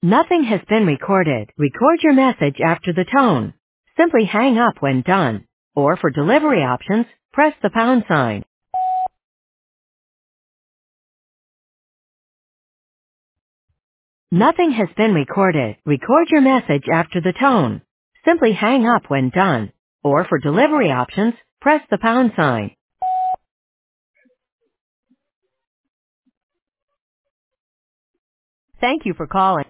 Nothing has been recorded. Record your message after the tone. Simply hang up when done. Or for delivery options, press the pound sign. Nothing has been recorded. Record your message after the tone. Simply hang up when done. Or for delivery options, press the pound sign. Thank you for calling.